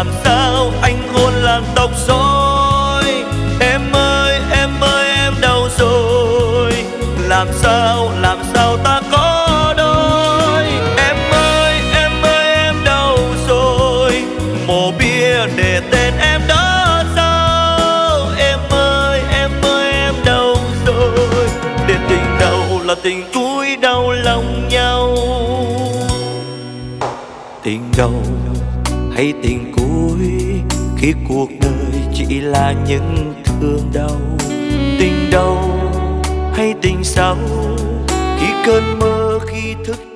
làm sao anh hôn làn tóc rối. Em ơi em đâu rồi, làm sao ta có đôi. Em ơi em đâu rồi, mộ bia để tên em đó sao. Em ơi em đâu rồi, để tình đầu là tình cúi đầu lòng nhau. Tình đầu hay tình cuối, khi cuộc đời chỉ là những thương đau. Tình đầu hay tình sau, khi cơn mơ khi thức